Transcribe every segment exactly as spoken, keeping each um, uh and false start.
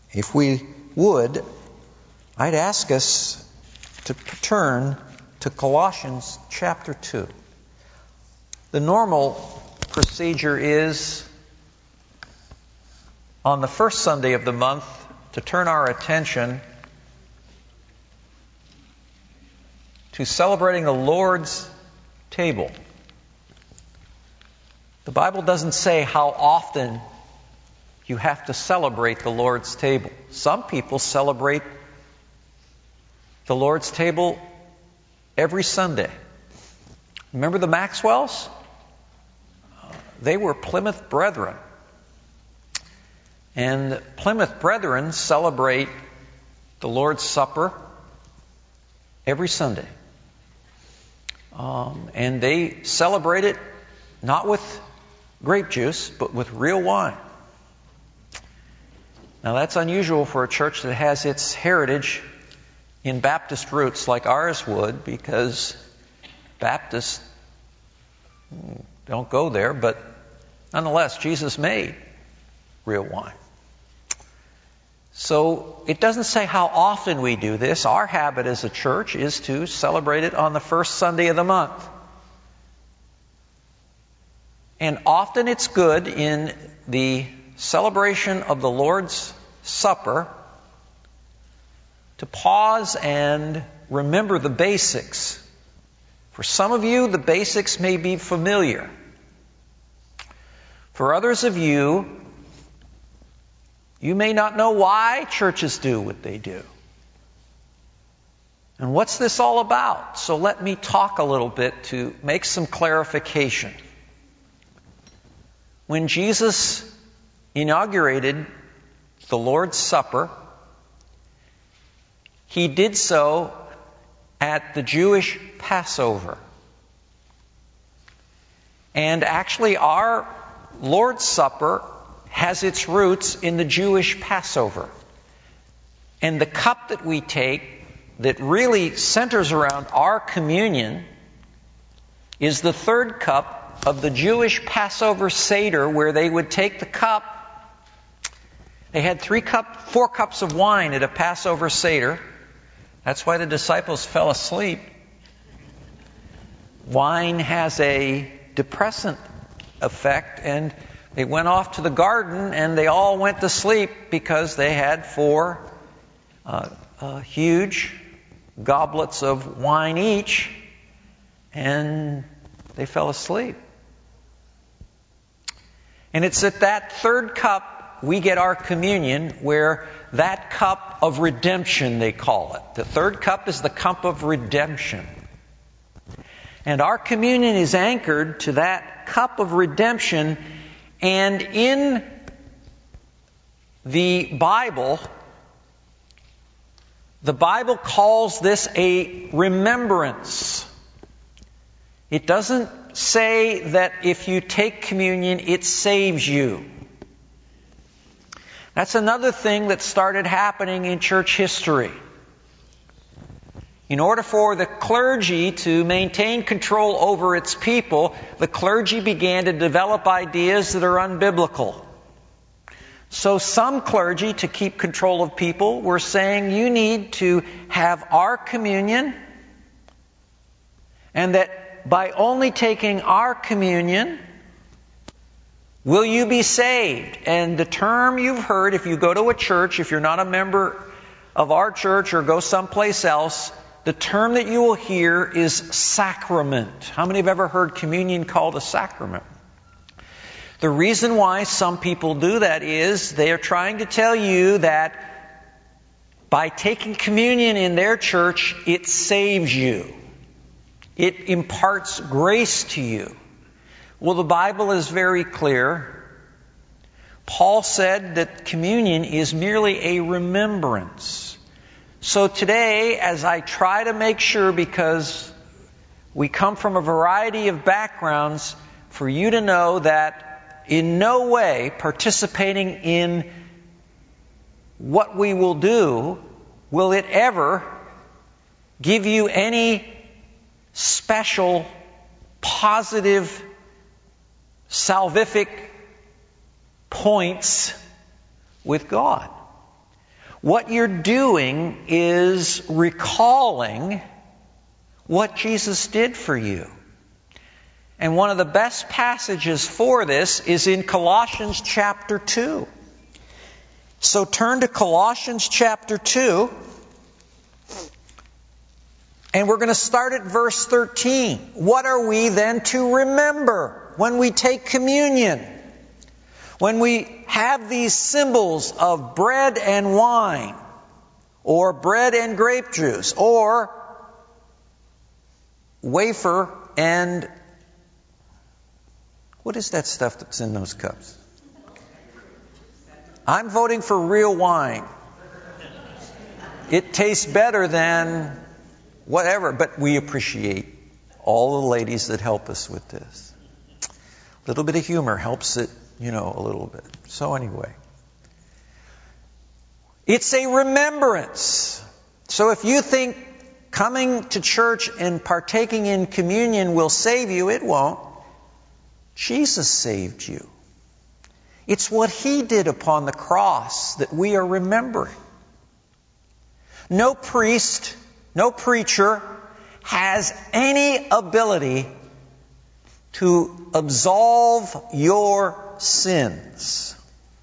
If we would, I'd ask us to turn to Colossians chapter two. The normal procedure is, on the first Sunday of the month, to turn our attention to celebrating the Lord's table. The Bible doesn't say how often you have to celebrate the Lord's table. Some people celebrate the Lord's table every Sunday. Remember the Maxwells? They were Plymouth Brethren. And Plymouth Brethren celebrate the Lord's Supper every Sunday. Um, and they celebrate it not with grape juice, but with real wine. Now that's unusual for a church that has its heritage in Baptist roots like ours would, because Baptists don't go there, but nonetheless, Jesus made real wine. So it doesn't say how often we do this. Our habit as a church is to celebrate it on the first Sunday of the month. And often it's good in the celebration of the Lord's Supper to pause and remember the basics. For some of you, the basics may be familiar. For others of you, you may not know why churches do what they do. And what's this all about? So let me talk a little bit to make some clarification. When Jesus inaugurated the Lord's Supper, He did so at the Jewish Passover. And actually, our Lord's Supper has its roots in the Jewish Passover. And the cup that we take that really centers around our communion is the third cup of the Jewish Passover Seder, where they would take the cup. They had three cup, four cups of wine at a Passover Seder. That's why the disciples fell asleep. Wine has a depressant effect, and they went off to the garden and they all went to sleep because they had four uh, uh, huge goblets of wine each, and they fell asleep. And it's at that third cup we get our communion, where that cup of redemption, they call it. The third cup is the cup of redemption. And our communion is anchored to that cup of redemption. And in the Bible, the Bible calls this a remembrance. It doesn't say that if you take communion, it saves you. That's another thing that started happening in church history. In order for the clergy to maintain control over its people, the clergy began to develop ideas that are unbiblical. So some clergy, to keep control of people, were saying, you need to have our communion, and that by only taking our communion, will you be saved? And the term you've heard, if you go to a church, if you're not a member of our church or go someplace else, the term that you will hear is sacrament. How many have ever heard communion called a sacrament? The reason why some people do that is they are trying to tell you that by taking communion in their church, it saves you. It imparts grace to you. Well, the Bible is very clear. Paul said that communion is merely a remembrance. So today, as I try to make sure, because we come from a variety of backgrounds, for you to know that in no way participating in what we will do will it ever give you any special, positive, salvific points with God. what you're doing is recalling what Jesus did for you. And one of the best passages for this is in Colossians chapter two. So turn to Colossians chapter two. And we're going to start at verse thirteen. What are we then to remember when we take communion? When we have these symbols of bread and wine, or bread and grape juice, or wafer and... what is that stuff that's in those cups? I'm voting for real wine. It tastes better than whatever, but we appreciate all the ladies that help us with this. A little bit of humor helps it, you know, a little bit. So anyway, it's a remembrance. So if you think coming to church and partaking in communion will save you, it won't. Jesus saved you. It's what He did upon the cross that we are remembering. No priest, no preacher has any ability to absolve your sins.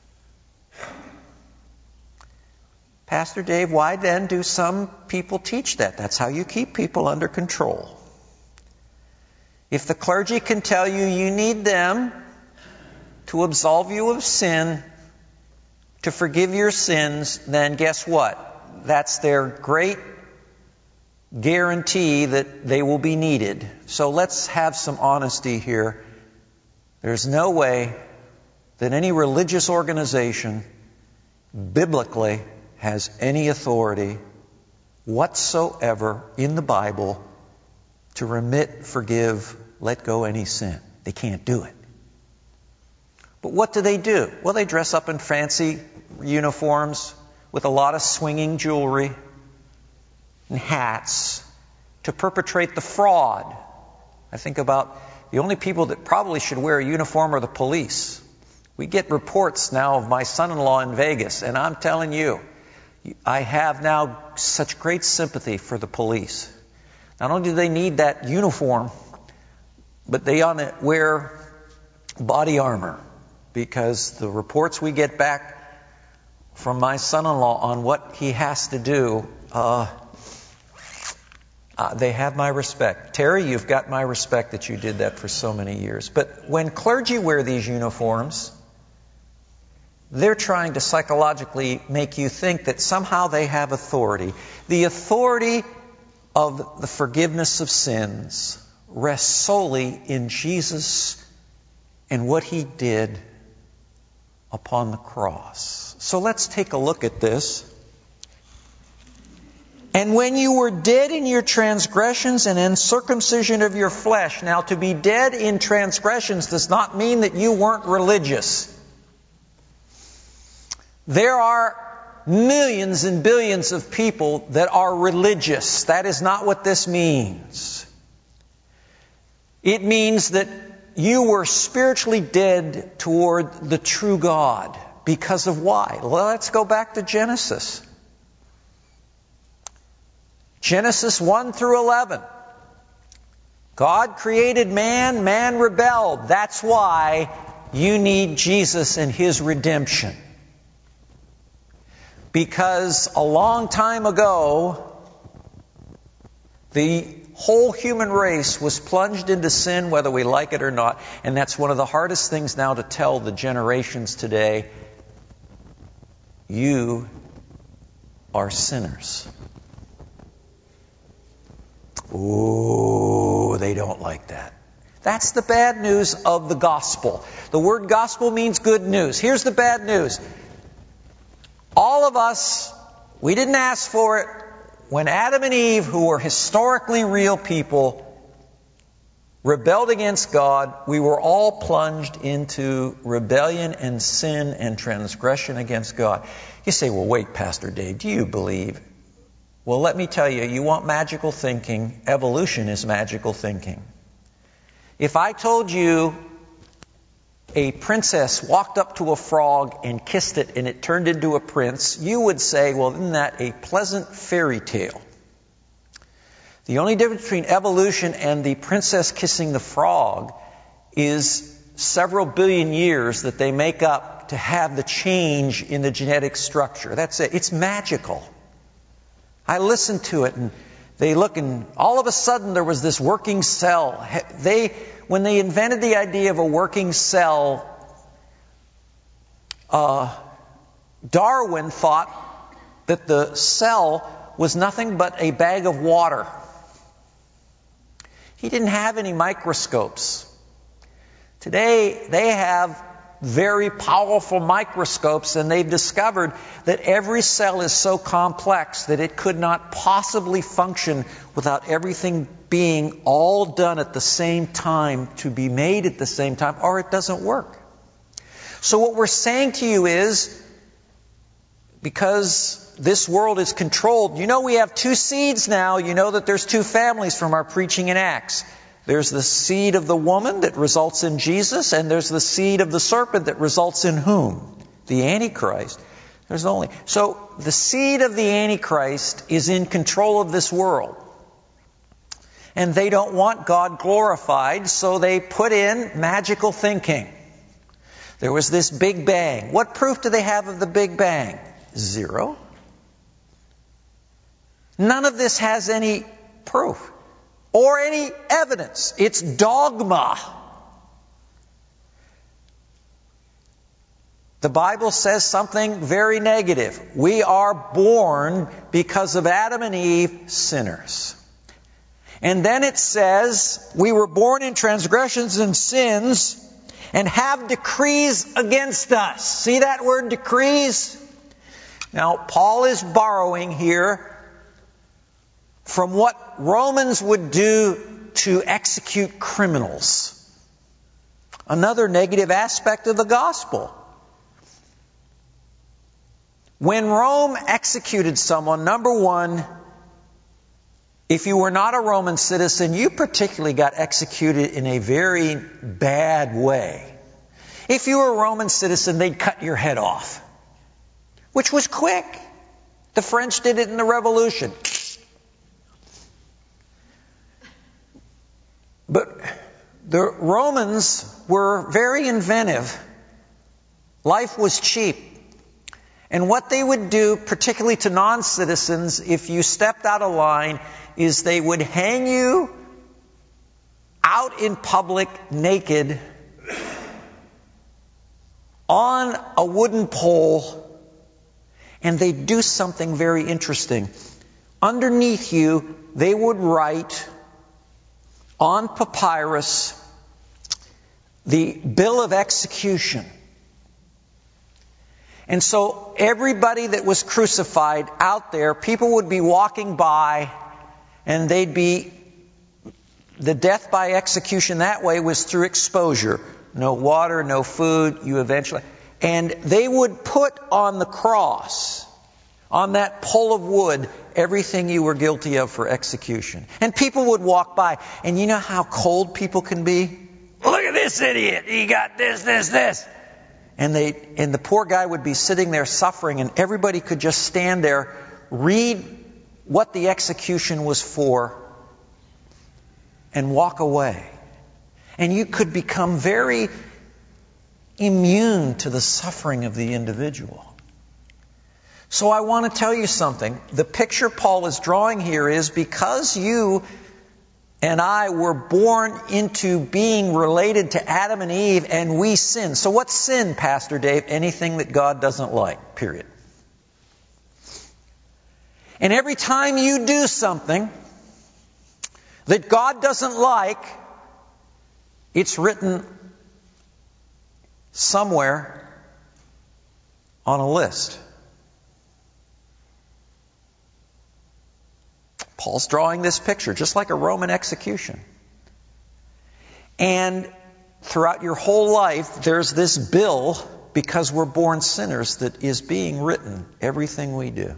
Pastor Dave, why then do some people teach that? That's how you keep people under control. If the clergy can tell you you need them to absolve you of sin, to forgive your sins, then guess what? That's their great guarantee that they will be needed. So let's have some honesty here. There's no way that any religious organization biblically has any authority whatsoever in the Bible to remit, forgive, let go any sin. They can't do it. But what do they do? Well, they dress up in fancy uniforms with a lot of swinging jewelry and hats to perpetrate the fraud. I think about the only people that probably should wear a uniform are the police. We get reports now of my son-in-law in Vegas, and I'm telling you, I have now such great sympathy for the police. Not only do they need that uniform, but they ought to wear body armor, because the reports we get back from my son-in-law on what he has to do, uh, uh, they have my respect. Terry, you've got my respect that you did that for so many years. But when clergy wear these uniforms, they're trying to psychologically make you think that somehow they have authority. The authority of the forgiveness of sins rests solely in Jesus and what He did upon the cross. So let's take a look at this. And when you were dead in your transgressions and uncircumcision of your flesh. Now, to be dead in transgressions does not mean that you weren't religious. There are millions and billions of people that are religious. That is not what this means. It means that you were spiritually dead toward the true God. Because of why? Well, let's go back to Genesis. Genesis one through eleven. God created man, man rebelled. That's why you need Jesus and His redemption. Because a long time ago, the whole human race was plunged into sin, whether we like it or not. And that's one of the hardest things now to tell the generations today. You are sinners. Oh, they don't like that. That's the bad news of the gospel. The word gospel means good news. Here's the bad news. All of us, we didn't ask for it. When Adam and Eve, who were historically real people, rebelled against God, we were all plunged into rebellion and sin and transgression against God. You say, well, wait, Pastor Dave, do you believe? Well, let me tell you, you want magical thinking, evolution is magical thinking. If I told you a princess walked up to a frog and kissed it and it turned into a prince, you would say, well, isn't that a pleasant fairy tale? The only difference between evolution and the princess kissing the frog is several billion years that they make up to have the change in the genetic structure. That's it. It's magical. I listened to it and they look and all of a sudden there was this working cell. They, when they invented the idea of a working cell, uh, Darwin thought that the cell was nothing but a bag of water. He didn't have any microscopes. Today, they have very powerful microscopes, and they've discovered that every cell is so complex that it could not possibly function without everything being all done at the same time to be made at the same time, or it doesn't work. So what we're saying to you is, because this world is controlled, you know we have two seeds now. You know that there's two families from our preaching in Acts. There's the seed of the woman that results in Jesus, and there's the seed of the serpent that results in whom? The Antichrist. There's only so the seed of the Antichrist is in control of this world. And they don't want God glorified, so they put in magical thinking. There was this Big Bang. What proof do they have of the Big Bang? Zero. None of this has any proof or any evidence. It's dogma. The Bible says something very negative. We are born because of Adam and Eve, sinners. And then it says, we were born in transgressions and sins and have decrees against us. See that word decrees? Now, Paul is borrowing here from what Romans would do to execute criminals. Another negative aspect of the gospel. When Rome executed someone, number one, if you were not a Roman citizen, you particularly got executed in a very bad way. If you were a Roman citizen, they'd cut your head off, which was quick. The French did it in the Revolution. But the Romans were very inventive. Life was cheap. And what they would do, particularly to non-citizens, if you stepped out of line, is they would hang you out in public naked on a wooden pole, and they'd do something very interesting. Underneath you, they would write on papyrus the bill of execution. And so everybody that was crucified out there, people would be walking by and they'd be, the death by execution that way was through exposure. No water, no food, you eventually, and they would put on the cross, on that pole of wood, everything you were guilty of for execution. And people would walk by, and you know how cold people can be? Look at this idiot, he got this, this, this. And they, and the poor guy would be sitting there suffering, and everybody could just stand there, read what the execution was for, and walk away. And you could become very immune to the suffering of the individual. So I want to tell you something. The picture Paul is drawing here is because you and I were born into being related to Adam and Eve, and we sin. So what's sin, Pastor Dave? Anything that God doesn't like, period. And every time you do something that God doesn't like, it's written somewhere on a list. Paul's drawing this picture, just like a Roman execution. And throughout your whole life, there's this bill, because we're born sinners, that is being written, everything we do.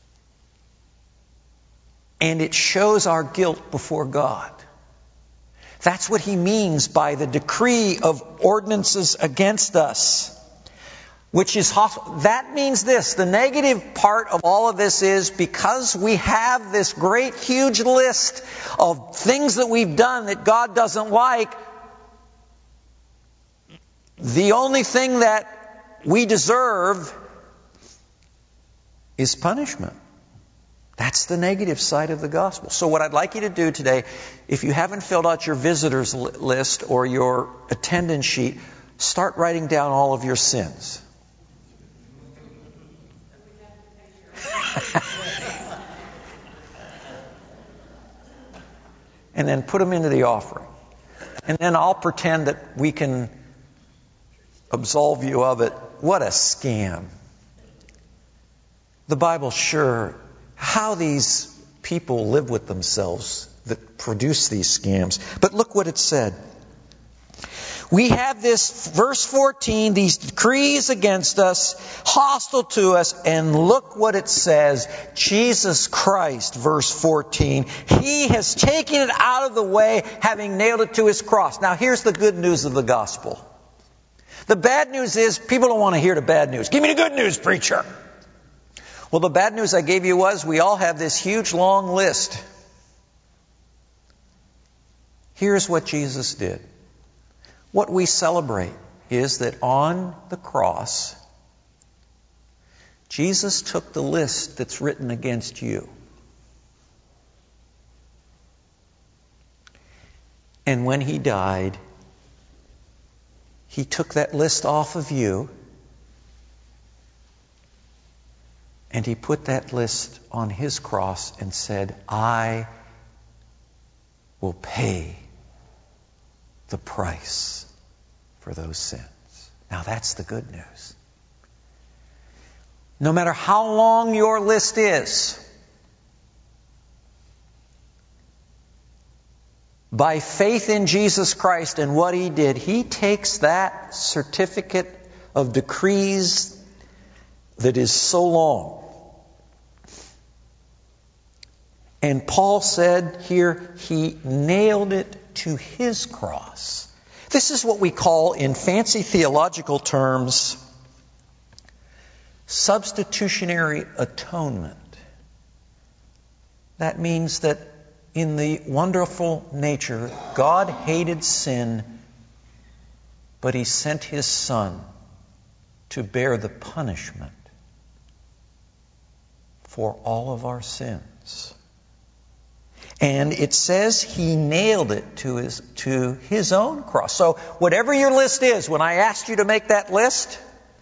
And it shows our guilt before God. That's what he means by the decree of ordinances against us, which is hostile. That means this. The negative part of all of this is because we have this great, huge list of things that we've done that God doesn't like, the only thing that we deserve is punishment. That's the negative side of the gospel. So what I'd like you to do today, if you haven't filled out your visitors list or your attendance sheet, start writing down all of your sins. And then put them into the offering. And then I'll pretend that we can absolve you of it. What a scam. The Bible sure, how these people live with themselves that produce these scams. But look what it said. We have this, verse fourteen, these decrees against us, hostile to us, and look what it says. Jesus Christ, verse fourteen, He has taken it out of the way, having nailed it to His cross. Now here's the good news of the gospel. The bad news is, people don't want to hear the bad news. Give me the good news, preacher. Well, the bad news I gave you was, we all have this huge long list. Here's what Jesus did. What we celebrate is that on the cross, Jesus took the list that's written against you. And when He died, He took that list off of you, and He put that list on His cross and said, I will pay the price for those sins. Now that's the good news. No matter how long your list is, by faith in Jesus Christ and what He did, He takes that certificate of decrees that is so long. And Paul said here, He nailed it to His cross. This is what we call, in fancy theological terms, substitutionary atonement. That means that in the wonderful nature, God hated sin, but He sent His Son to bear the punishment for all of our sins. And it says He nailed it to his, to his own cross. So whatever your list is, when I asked you to make that list,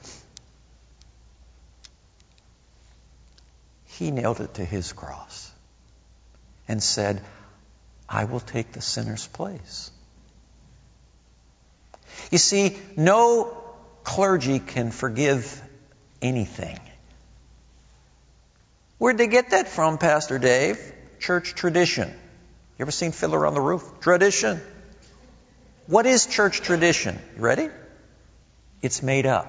He nailed it to His cross and said, I will take the sinner's place. You see, no clergy can forgive anything. Where'd they get that from, Pastor Dave? Church tradition. You ever seen Fiddler on the Roof? Tradition. What is church tradition? You ready? It's made up.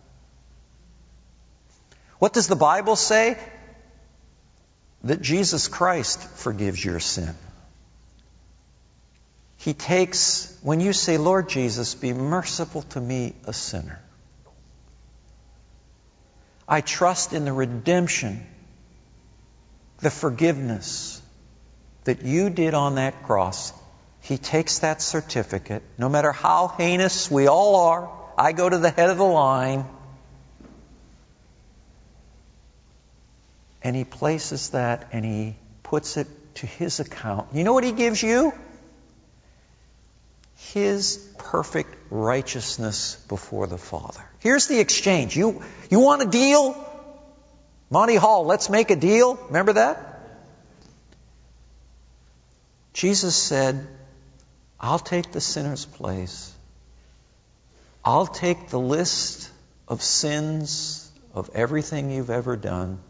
What does the Bible say? That Jesus Christ forgives your sin. He takes, when you say, Lord Jesus, be merciful to me, a sinner. I trust in the redemption, the forgiveness that you did on that cross. He takes that certificate, no matter how heinous we all are. I go to the head of the line. And He places that and He puts it to His account. You know what He gives you? His perfect righteousness before the Father. Here's the exchange. You, you want a deal? Monty Hall, let's make a deal. Remember that? Jesus said, I'll take the sinner's place. I'll take the list of sins of everything you've ever done.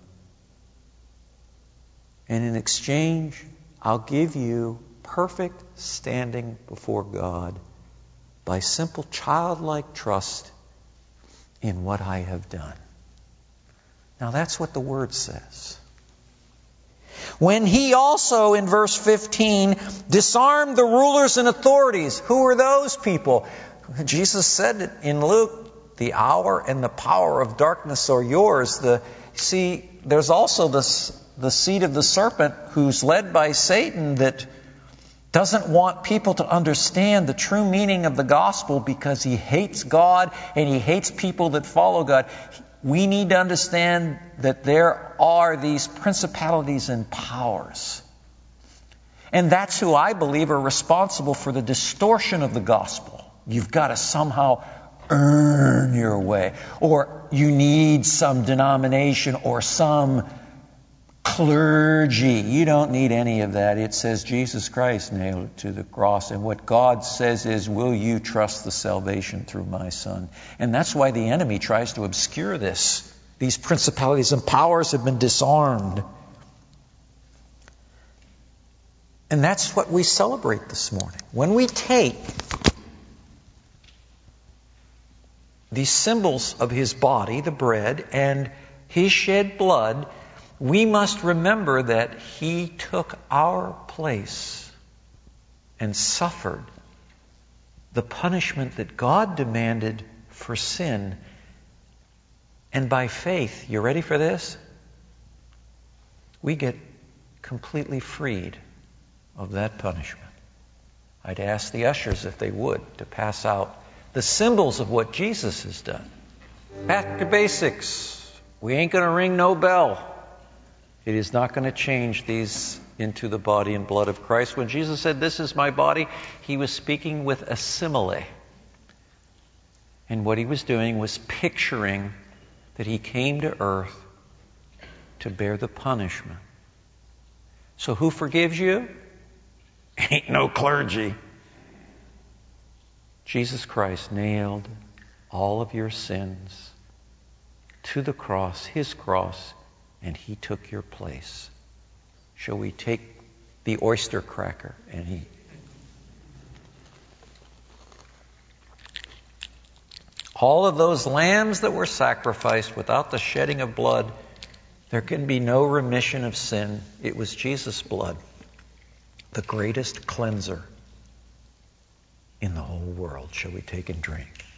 And in exchange, I'll give you perfect standing before God by simple childlike trust in what I have done. Now that's what the Word says. When he also, in verse fifteen, disarmed the rulers and authorities. Who are those people? Jesus said in Luke, the hour and the power of darkness are yours. The, see, there's also this, the seed of the serpent who's led by Satan that doesn't want people to understand the true meaning of the gospel because he hates God and he hates people that follow God. We need to understand that there are these principalities and powers. And that's who I believe are responsible for the distortion of the gospel. You've got to somehow earn your way. Or you need some denomination or some clergy. You don't need any of that. It says Jesus Christ nailed it to the cross. And what God says is, will you trust the salvation through my Son? And that's why the enemy tries to obscure this. These principalities and powers have been disarmed. And that's what we celebrate this morning. When we take these symbols of His body, the bread, and His shed blood, we must remember that He took our place and suffered the punishment that God demanded for sin. And by faith, you ready for this? We get completely freed of that punishment. I'd ask the ushers if they would to pass out the symbols of what Jesus has done. Back to basics. We ain't going to ring no bell. It is not going to change these into the body and blood of Christ. When Jesus said, "This is my body," He was speaking with a simile. And what He was doing was picturing that He came to earth to bear the punishment. So who forgives you? Ain't no clergy. Jesus Christ nailed all of your sins to the cross, His cross, and He took your place. Shall we take the oyster cracker and He... All of those lambs that were sacrificed without the shedding of blood, there can be no remission of sin. It was Jesus' blood, the greatest cleanser in the whole world. Shall we take and drink?